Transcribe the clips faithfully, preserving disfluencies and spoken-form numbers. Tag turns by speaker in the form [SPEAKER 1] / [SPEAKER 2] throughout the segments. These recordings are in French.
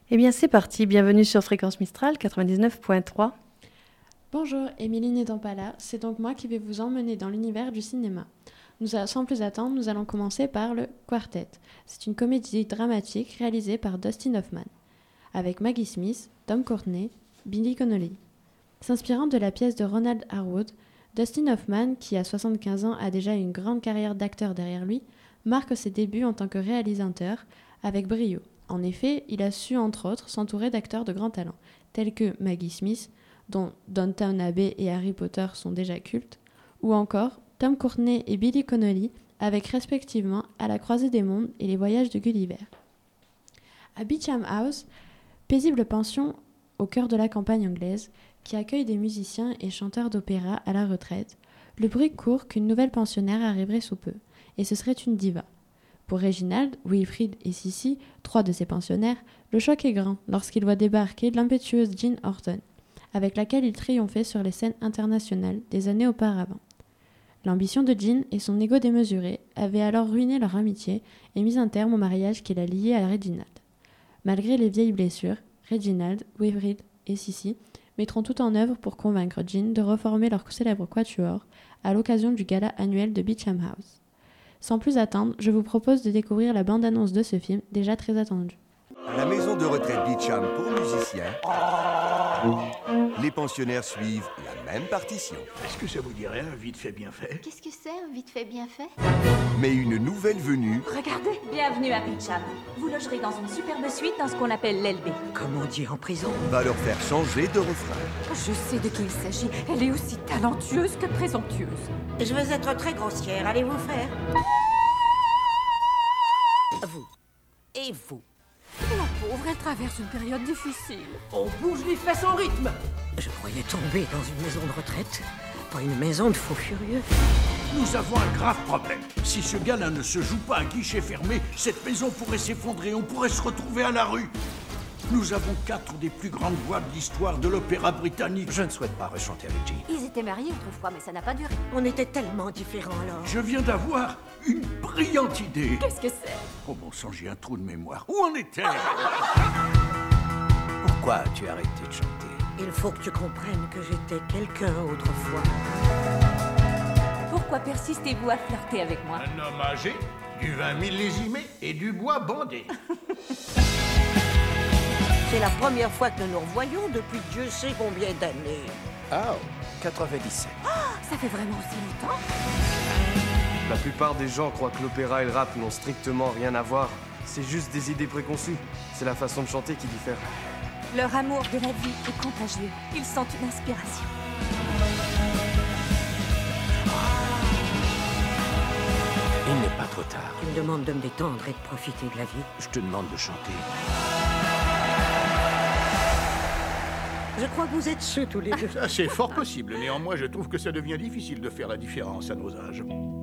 [SPEAKER 1] Eh bien, c'est parti. Bienvenue sur Fréquence Mistral quatre-vingt-dix-neuf point trois.
[SPEAKER 2] Bonjour, Émilie n'étant pas là, c'est donc moi qui vais vous emmener dans l'univers du cinéma. Nous, sans plus attendre, nous allons commencer par le Quartet. C'est une comédie dramatique réalisée par Dustin Hoffman, avec Maggie Smith, Tom Courtenay, Billy Connolly. S'inspirant de la pièce de Ronald Harwood, Dustin Hoffman, qui à soixante-quinze ans a déjà une grande carrière d'acteur derrière lui, marque ses débuts en tant que réalisateur avec brio. En effet, il a su entre autres s'entourer d'acteurs de grand talent, tels que Maggie Smith, dont Downton Abbey et Harry Potter sont déjà cultes, ou encore Tom Courtenay et Billy Connolly, avec respectivement À la croisée des mondes et Les voyages de Gulliver. À Beecham House, paisible pension au cœur de la campagne anglaise, qui accueille des musiciens et chanteurs d'opéra à la retraite, le bruit court qu'une nouvelle pensionnaire arriverait sous peu, et ce serait une diva. Pour Reginald, Wilfrid et Sissy, trois de ses pensionnaires, le choc est grand lorsqu'ils voient débarquer l'impétueuse Jean Horton, avec laquelle il triomphait sur les scènes internationales des années auparavant. L'ambition de Jean et son ego démesuré avaient alors ruiné leur amitié et mis un terme au mariage qui la liait à Reginald. Malgré les vieilles blessures, Reginald, Wilfrid et Sissy mettront tout en œuvre pour convaincre Jean de reformer leur célèbre quatuor à l'occasion du gala annuel de Beecham House. Sans plus attendre, je vous propose de découvrir la bande-annonce de ce film, déjà très attendu.
[SPEAKER 3] À la maison de retraite Beecham pour musiciens, les pensionnaires suivent la même partition.
[SPEAKER 4] Est-ce que ça vous dirait un vite fait bien fait?
[SPEAKER 5] Qu'est-ce que c'est, un vite fait bien fait?
[SPEAKER 3] Mais une nouvelle venue
[SPEAKER 6] Regardez, bienvenue à Beecham. Vous logerez dans une superbe suite dans ce qu'on appelle l'L B.
[SPEAKER 7] Comme on dit en prison.
[SPEAKER 3] va leur faire changer de refrain.
[SPEAKER 6] Je sais de qui il s'agit. Elle est aussi talentueuse que présomptueuse.
[SPEAKER 7] Je vais être très grossière, allez-vous faire? Vous. Et vous.
[SPEAKER 6] La pauvre, elle traverse une période difficile.
[SPEAKER 7] On bouge les fesses en rythme. Je croyais tomber dans une maison de retraite, pas une maison de faux furieux.
[SPEAKER 4] Nous avons un grave problème. Si ce gala ne se joue pas à guichet fermé, cette maison pourrait s'effondrer, on pourrait se retrouver à la rue. Nous avons quatre des plus grandes voix de l'histoire de l'opéra britannique.
[SPEAKER 8] Je ne souhaite pas rechanter avec Jean.
[SPEAKER 5] Ils étaient mariés autrefois, mais ça n'a pas duré.
[SPEAKER 7] On était tellement différents alors.
[SPEAKER 4] Je viens d'avoir une brillante idée.
[SPEAKER 6] Qu'est-ce que c'est?
[SPEAKER 4] Oh bon sang, j'ai un trou de mémoire. Où en était?
[SPEAKER 8] Pourquoi as-tu arrêté de chanter?
[SPEAKER 7] Il faut que tu comprennes que j'étais quelqu'un autrefois.
[SPEAKER 6] Pourquoi persistez-vous à flirter avec moi?
[SPEAKER 4] Un homme âgé, du vin millésimé et du bois bandé.
[SPEAKER 7] C'est la première fois que nous nous revoyons depuis Dieu sait combien d'années.
[SPEAKER 8] Ah, quatre-vingt-dix-sept.
[SPEAKER 6] Ça fait vraiment aussi longtemps?
[SPEAKER 9] La plupart des gens croient que l'opéra et le rap n'ont strictement rien à voir. C'est juste des idées préconçues. C'est la façon de chanter qui diffère.
[SPEAKER 6] Leur amour de la vie est contagieux. Ils sont une inspiration.
[SPEAKER 8] Il n'est pas trop tard.
[SPEAKER 7] Tu me demandes de me détendre et de profiter de la vie.
[SPEAKER 8] Je te demande de chanter.
[SPEAKER 7] Je crois que vous êtes ceux tous les deux.
[SPEAKER 4] Ça, c'est fort possible. Néanmoins, je trouve que ça devient difficile de faire la différence à nos âges.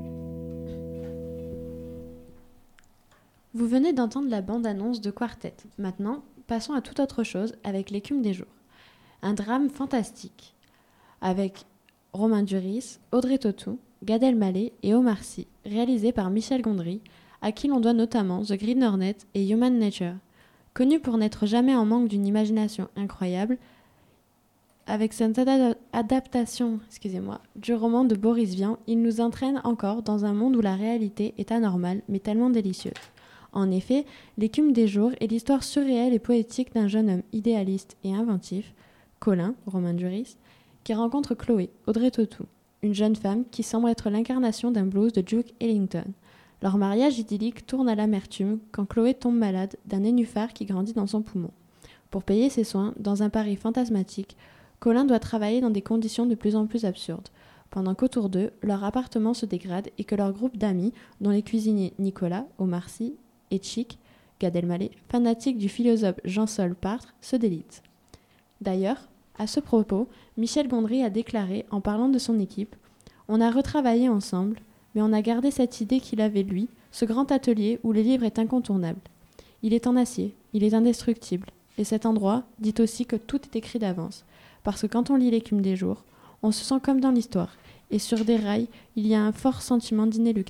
[SPEAKER 2] Vous venez d'entendre la bande-annonce de Quartet. Maintenant, passons à toute autre chose avec L'écume des jours. Un drame fantastique avec Romain Duris, Audrey Tautou, Gad Elmaleh et Omar Sy, réalisé par Michel Gondry, à qui l'on doit notamment The Green Hornet et Human Nature. Connu pour n'être jamais en manque d'une imagination incroyable, avec cette ad- adaptation excusez-moi, du roman de Boris Vian, il nous entraîne encore dans un monde où la réalité est anormale mais tellement délicieuse. En effet, L'écume des jours est l'histoire surréelle et poétique d'un jeune homme idéaliste et inventif, Colin, Romain Duris, qui rencontre Chloé, Audrey Tautou, une jeune femme qui semble être l'incarnation d'un blues de Duke Ellington. Leur mariage idyllique tourne à l'amertume quand Chloé tombe malade d'un nénuphar qui grandit dans son poumon. Pour payer ses soins, dans un Paris fantasmatique, Colin doit travailler dans des conditions de plus en plus absurdes, pendant qu'autour d'eux, leur appartement se dégrade et que leur groupe d'amis, dont les cuisiniers Nicolas, Omar Sy et Chic, Gad Elmaleh, fanatiques du philosophe Jean-Saul Sartre, se délitent. D'ailleurs, à ce propos, Michel Gondry a déclaré, en parlant de son équipe, « On a retravaillé ensemble, mais on a gardé cette idée qu'il avait, lui, ce grand atelier où le livre est incontournable. Il est en acier, il est indestructible, et cet endroit dit aussi que tout est écrit d'avance, parce que quand on lit L'écume des jours, on se sent comme dans l'histoire, et sur des rails, il y a un fort sentiment d'inéluctable. »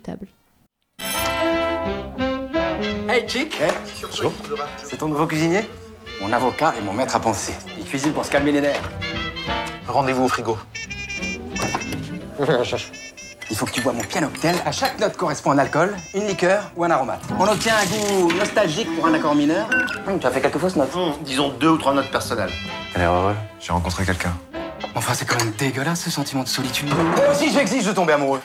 [SPEAKER 10] Hey Chick,
[SPEAKER 9] Eh, bonjour. C'est ton nouveau cuisinier?
[SPEAKER 10] Mon avocat est mon maître à penser. Il cuisine pour se calmer les nerfs.
[SPEAKER 11] Rendez-vous au frigo.
[SPEAKER 10] Il faut que tu bois mon pianoctel. À chaque note correspond un alcool, une liqueur ou un aromate. On obtient un goût nostalgique pour un accord mineur. Hum, tu as fait quelques fausses notes.
[SPEAKER 11] Hum, disons deux ou trois notes personnelles.
[SPEAKER 10] T'as l'air heureux.
[SPEAKER 11] J'ai rencontré quelqu'un.
[SPEAKER 10] Enfin, c'est quand même dégueulasse, ce sentiment de solitude. Moi aussi, j'exige de tomber amoureux.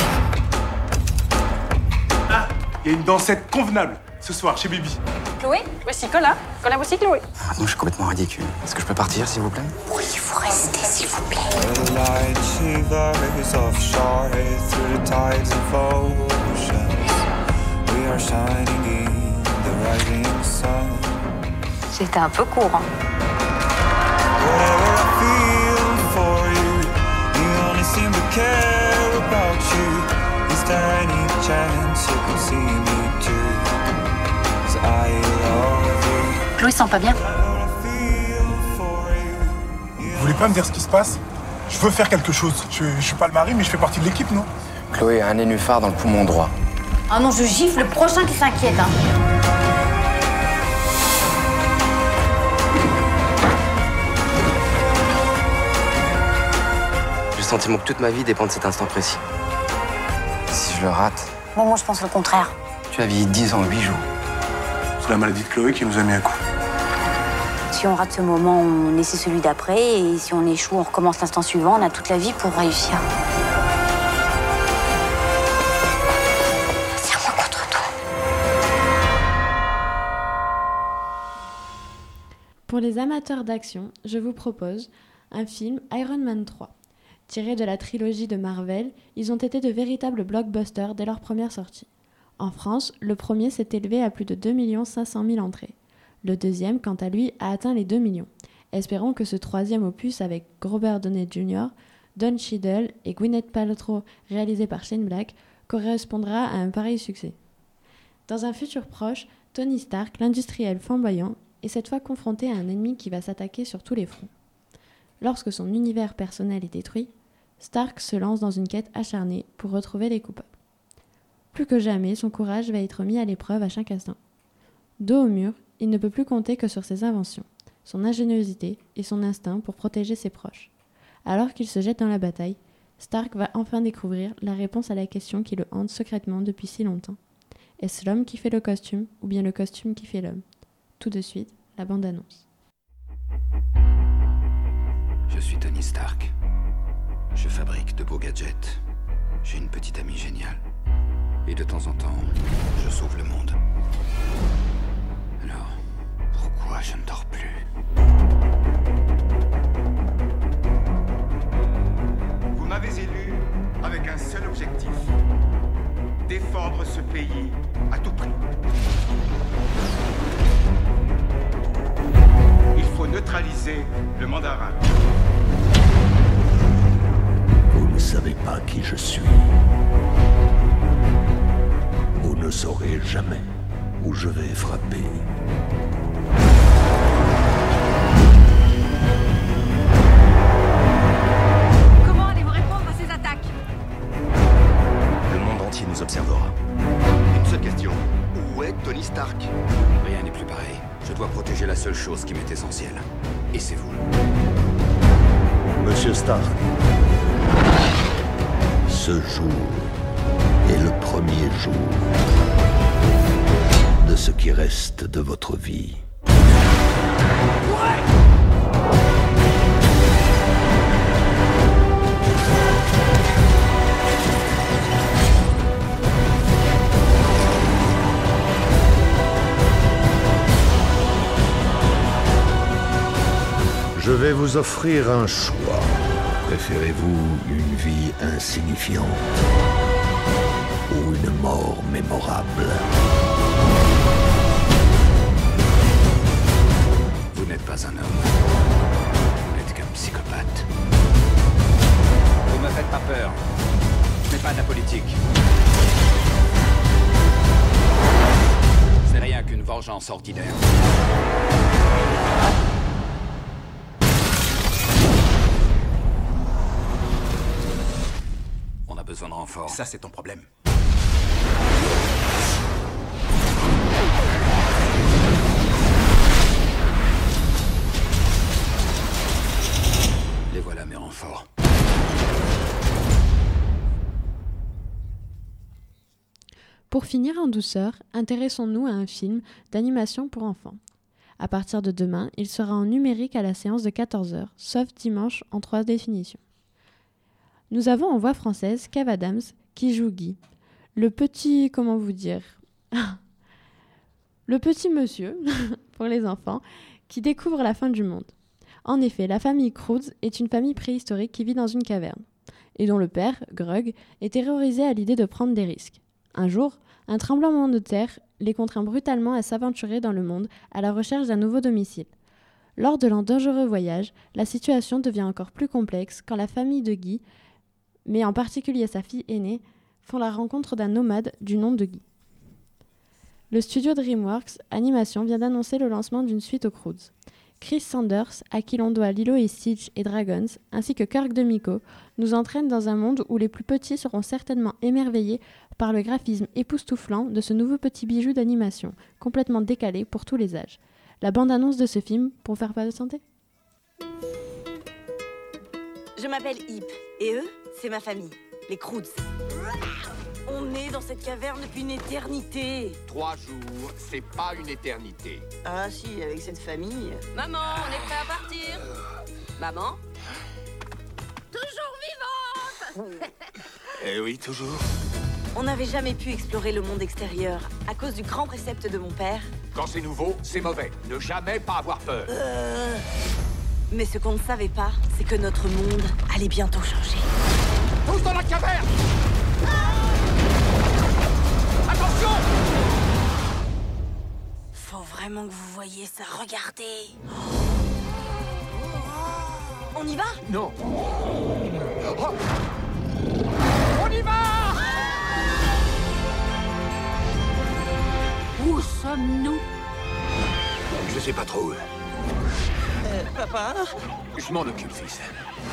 [SPEAKER 12] Ah, il y a une dansette convenable ce soir chez Bibi.
[SPEAKER 13] Chloé, voici Cola. Cola, voici Chloé.
[SPEAKER 10] Ah, non, je suis complètement ridicule. Est-ce que je peux partir, s'il vous plaît?
[SPEAKER 13] Oui, il faut rester, s'il vous plaît.
[SPEAKER 5] C'était un peu court, hein.
[SPEAKER 13] Chloé sent pas bien.
[SPEAKER 12] Vous voulez pas me dire ce qui se passe? Je veux faire quelque chose. Je, je suis pas le mari, mais je fais partie de l'équipe, non?
[SPEAKER 10] Chloé a un nénuphar dans le poumon droit.
[SPEAKER 5] Ah non, je gifle le prochain qui s'inquiète, hein.
[SPEAKER 10] J'ai le sentiment que toute ma vie dépend de cet instant précis. Si je le rate...
[SPEAKER 5] Bon, moi, je pense le contraire.
[SPEAKER 10] Tu as vieilli dix ans, huit jours.
[SPEAKER 12] C'est la maladie de Chloé qui nous a mis un coup.
[SPEAKER 5] Si on rate ce moment, on essaie celui d'après. Et si on échoue, on recommence l'instant suivant. On a toute la vie pour réussir. Serre-moi contre toi.
[SPEAKER 2] Pour les amateurs d'action, je vous propose un film Iron Man trois. Tirés de la trilogie de Marvel, ils ont été de véritables blockbusters dès leur première sortie. En France, le premier s'est élevé à plus de deux millions cinq cent mille entrées. Le deuxième, quant à lui, a atteint les deux millions. Espérons que ce troisième opus avec Robert Downey junior, Don Cheadle et Gwyneth Paltrow, réalisé par Shane Black, correspondra à un pareil succès. Dans un futur proche, Tony Stark, l'industriel flamboyant, est cette fois confronté à un ennemi qui va s'attaquer sur tous les fronts. Lorsque son univers personnel est détruit, Stark se lance dans une quête acharnée pour retrouver les coupables. Plus que jamais, son courage va être mis à l'épreuve à chaque instant. Dos au mur, il ne peut plus compter que sur ses inventions, son ingéniosité et son instinct pour protéger ses proches. Alors qu'il se jette dans la bataille, Stark va enfin découvrir la réponse à la question qui le hante secrètement depuis si longtemps. Est-ce l'homme qui fait le costume ou bien le costume qui fait l'homme? Tout de suite, la bande-annonce.
[SPEAKER 8] Je suis Tony Stark. Je fabrique de beaux gadgets. J'ai une petite amie géniale. Et de temps en temps, je sauve le monde. Alors, pourquoi je ne dors plus?
[SPEAKER 14] Vous m'avez élu avec un seul objectif. Défendre ce pays à tout prix. Il faut neutraliser le mandarin.
[SPEAKER 15] Vous ne savez pas qui je suis. Vous ne saurez jamais où je vais frapper.
[SPEAKER 6] Comment allez-vous répondre à ces attaques?
[SPEAKER 8] Le monde entier nous observera.
[SPEAKER 3] Une seule question. Où est Tony Stark?
[SPEAKER 8] Rien n'est plus pareil. Je dois protéger la seule chose qui m'est essentielle. Et c'est vous.
[SPEAKER 15] Monsieur Stark, ce jour est le premier jour de ce qui reste de votre vie. Je vais vous offrir un choix. Préférez-vous une vie insignifiante ou une mort mémorable?
[SPEAKER 8] Vous n'êtes pas un homme. Vous n'êtes qu'un psychopathe. Vous me faites pas peur. Je n'ai pas de la politique. C'est rien qu'une vengeance ordinaire. On a besoin de renfort.
[SPEAKER 3] Ça, c'est ton problème.
[SPEAKER 8] mes renforts.
[SPEAKER 2] Pour finir en douceur, intéressons-nous à un film d'animation pour enfants. À partir de demain, il sera en numérique à la séance de quatorze heures, sauf dimanche en trois définitions. Nous avons en voix française Kev Adams qui joue Guy. Le petit... comment vous dire Le petit monsieur, pour les enfants, qui découvre la fin du monde. En effet, la famille Croods est une famille préhistorique qui vit dans une caverne, et dont le père, Grug, est terrorisé à l'idée de prendre des risques. Un jour, un tremblement de terre les contraint brutalement à s'aventurer dans le monde à la recherche d'un nouveau domicile. Lors de leur dangereux voyage, la situation devient encore plus complexe quand la famille de Guy, mais en particulier sa fille aînée, font la rencontre d'un nomade du nom de Guy. Le studio DreamWorks Animation vient d'annoncer le lancement d'une suite aux Croods. Chris Sanders, à qui l'on doit Lilo et Stitch et Dragons, ainsi que Kirk DeMicco, nous entraîne dans un monde où les plus petits seront certainement émerveillés par le graphisme époustouflant de ce nouveau petit bijou d'animation, complètement décalé pour tous les âges. La bande-annonce de ce film pour faire patienter.
[SPEAKER 16] Je m'appelle Hip, et eux, c'est ma famille, les Croods. On est dans cette caverne depuis une éternité.
[SPEAKER 17] Trois jours, c'est pas une éternité.
[SPEAKER 16] Ah si, avec cette famille...
[SPEAKER 6] Maman, on est prêt à partir. Maman? Toujours vivante.
[SPEAKER 17] Eh oui, toujours.
[SPEAKER 16] On n'avait jamais pu explorer le monde extérieur à cause du grand précepte de mon père.
[SPEAKER 17] Quand c'est nouveau, c'est mauvais. Ne jamais pas avoir peur.
[SPEAKER 16] Euh... Mais ce qu'on ne savait pas, c'est que notre monde allait bientôt changer.
[SPEAKER 17] Tous dans la caverne! Attention!
[SPEAKER 16] Faut vraiment que vous voyiez ça, regardez. On y va?
[SPEAKER 17] Non. Oh. On y va!
[SPEAKER 6] Où sommes-nous?
[SPEAKER 17] Je sais pas trop.
[SPEAKER 16] Euh, papa?
[SPEAKER 17] Je m'en occupe, fils.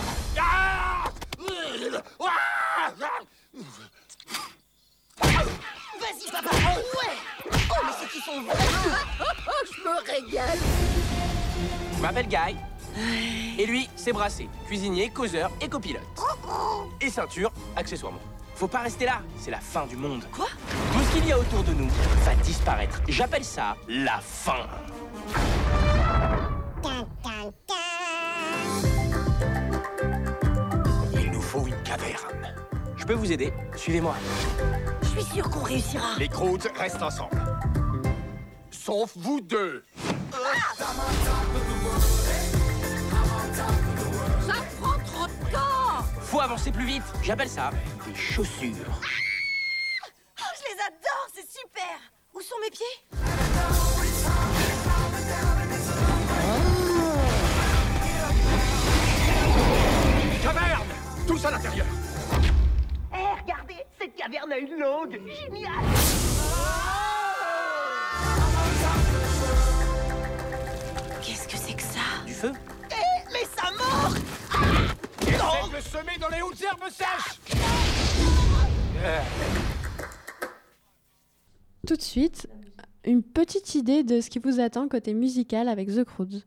[SPEAKER 16] Vas-y, papa! Ouais! Oh, mais c'est qu'ils sont vraiment...
[SPEAKER 6] Je me régale.
[SPEAKER 18] Je m'appelle Guy. Et lui, c'est Brassé, cuisinier, causeur et copilote. Et ceinture, accessoirement. Faut pas rester là, c'est la fin du monde.
[SPEAKER 16] Quoi?
[SPEAKER 18] Tout ce qu'il y a autour de nous va disparaître. J'appelle ça la fin.
[SPEAKER 17] Il nous faut une caverne.
[SPEAKER 18] Je peux vous aider, suivez-moi.
[SPEAKER 16] Je suis sûr qu'on réussira.
[SPEAKER 17] Les Croods restent ensemble. Sauf vous deux.
[SPEAKER 6] Ça prend trop de temps.
[SPEAKER 18] Faut avancer plus vite, j'appelle ça des chaussures.
[SPEAKER 16] Oh, je les adore, c'est super. Où sont mes pieds?
[SPEAKER 17] Caverne! Tous à l'intérieur.
[SPEAKER 16] Hé, hey, regardez, cette caverne a une langue. Génial. Qu'est-ce que c'est que ça?
[SPEAKER 18] Du feu?
[SPEAKER 16] Hé, hey, mais ça mord. Ah,
[SPEAKER 17] non, le semer dans les hautes herbes sèches. euh.
[SPEAKER 2] Tout de suite, une petite idée de ce qui vous attend côté musical avec The Croods.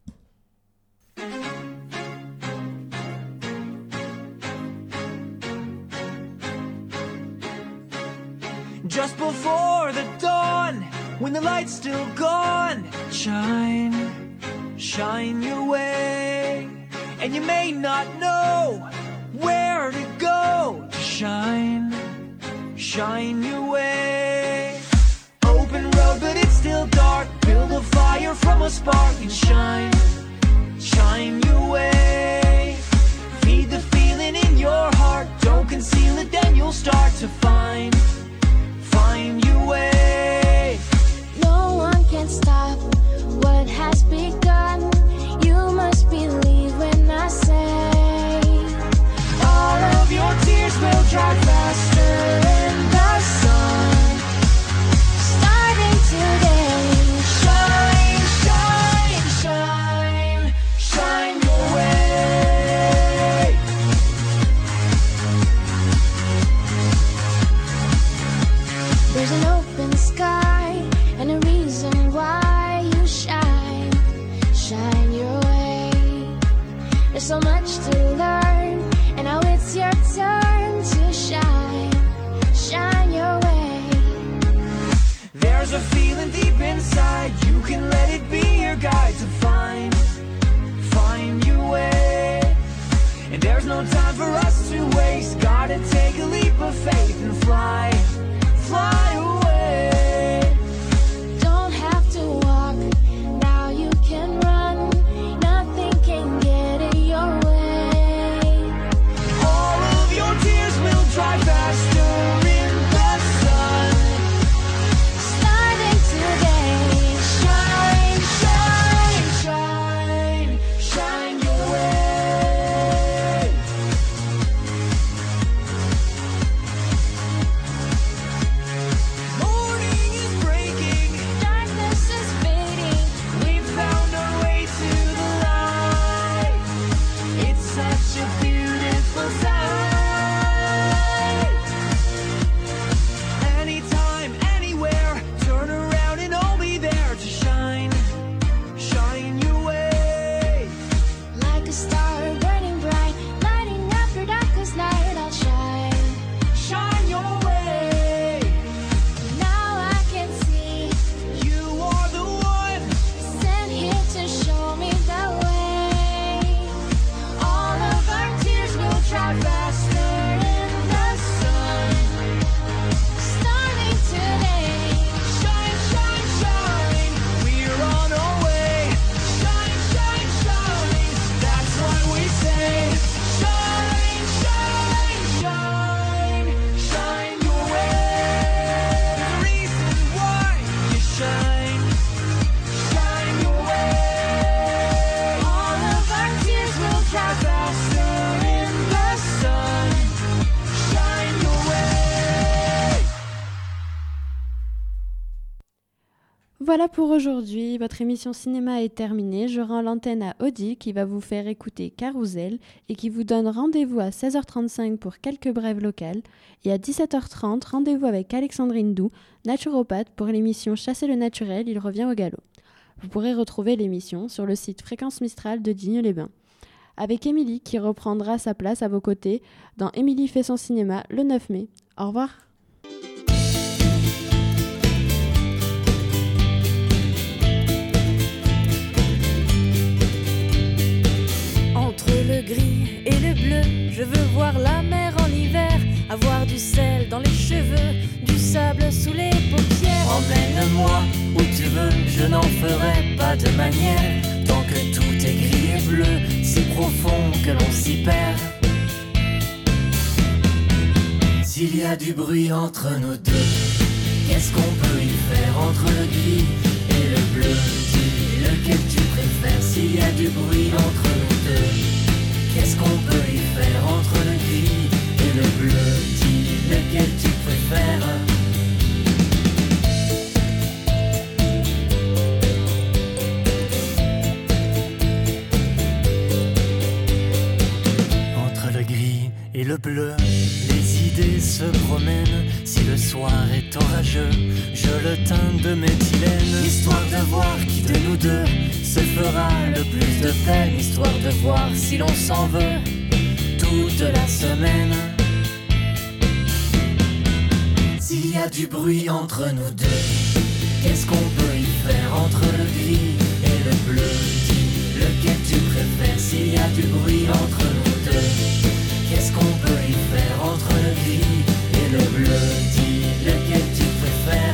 [SPEAKER 19] Just before the dawn, when the light's still gone, shine, shine your way. And you may not know where to go to shine, shine your way. Open road, but it's still dark. Build a fire from a spark and shine, shine your way. Feed the feeling in your heart. Don't conceal it, then you'll start to find, find your way.
[SPEAKER 20] No one can stop what has begun. You must believe when I say all of your tears will dry faster in the sun. Starting today, shine, shine, shine, shine your way.
[SPEAKER 19] There's no time for us to waste. Gotta take a leap of faith and fly, fly away.
[SPEAKER 20] Don't have to walk, now you can run. Nothing can get in your way.
[SPEAKER 19] All of your tears will dry faster in the sun.
[SPEAKER 20] Starting today, shine, shine, shine, shine your way.
[SPEAKER 19] Morning is breaking,
[SPEAKER 20] Darkness is fading.
[SPEAKER 19] we found our way to the light. It's such a beautiful sight. Anytime, anywhere, turn around and I'll be there to shine, shine your way.
[SPEAKER 20] Like a star burning bright, lighting up your darkest night. I'll shine,
[SPEAKER 19] Shine your way.
[SPEAKER 20] now I can see.
[SPEAKER 19] You are the one.
[SPEAKER 20] Sent here to show me the way. All of our tears will dry faster in the sun. Starting today,
[SPEAKER 19] Shine, shine, shine. We're on our way. Shine, shine, shine. That's what we say. Shine, shine, shine. Shine your way. The reason why you shine. Shine your way.
[SPEAKER 20] all of our tears will dry
[SPEAKER 19] Faster in the sun. Shine your way.
[SPEAKER 2] Voilà pour aujourd'hui, votre émission cinéma est terminée. Je rends l'antenne à Audi qui va vous faire écouter Carousel et qui vous donne rendez-vous à seize heures trente-cinq pour quelques brèves locales. Et à dix-sept heures trente, rendez-vous avec Alexandrine Doux, naturopathe, pour l'émission Chasser le naturel, il revient au galop. Vous pourrez retrouver l'émission sur le site Fréquence Mistral de Digne-les-Bains. Avec Émilie qui reprendra sa place à vos côtés dans Émilie fait son cinéma le neuf mai. Au revoir.
[SPEAKER 21] Entre le gris et le bleu, je veux voir la mer en hiver, avoir du sel dans les cheveux, du sable sous les paupières.
[SPEAKER 22] Emmène-moi où tu veux, je n'en ferai pas de manière. Tant que tout est gris et bleu, si profond que l'on s'y perd. S'il y a du bruit entre nous deux, qu'est-ce qu'on peut y faire entre le gris et le bleu? Dis lequel tu préfères. S'il y a du bruit entre nous deux, qu'est-ce qu'on peut y faire entre le gris et le bleu? Dis lequel tu préfères. Entre le gris et le bleu, les idées se promènent. Si le soir est orageux, je le teins de méthylène, histoire de voir qui de nous deux se fera le plus de peine, histoire de voir si l'on s'en veut toute la semaine. S'il y a du bruit entre nous deux, qu'est-ce qu'on peut y faire entre le gris et le bleu? Dis lequel tu préfères. S'il y a du bruit entre nous deux, qu'est-ce qu'on peut y faire entre le gris et le bleu? Dis lequel tu préfères.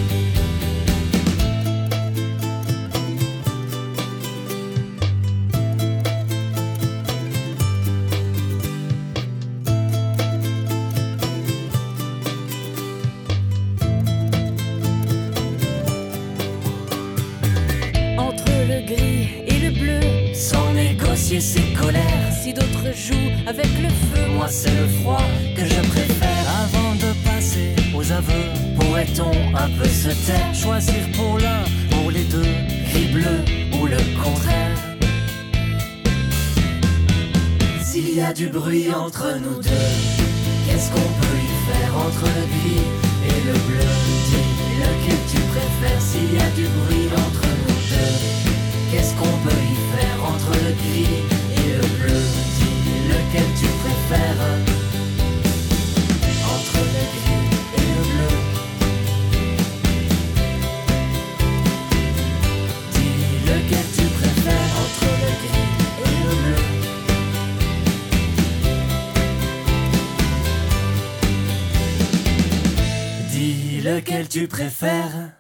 [SPEAKER 21] Entre le gris et le bleu,
[SPEAKER 22] Sans négocier ses colères,
[SPEAKER 21] si d'autres jouent avec le feu,
[SPEAKER 22] moi c'est le froid que je préfère. Avant de passer aux aveux, pourrait-on un peu se taire? Choisir pour l'un, pour les deux, gris bleu ou le contraire? S'il y a du bruit entre nous deux, qu'est-ce qu'on peut y faire entre le gris et le bleu? Dis lequel tu préfères. S'il y a du bruit entre nous deux, qu'est-ce qu'on peut y faire entre le gris et le bleu? Dis lequel tu préfères. Entre le gris et le bleu, dis lequel tu préfères. Entre le gris et le bleu, Dis lequel tu préfères.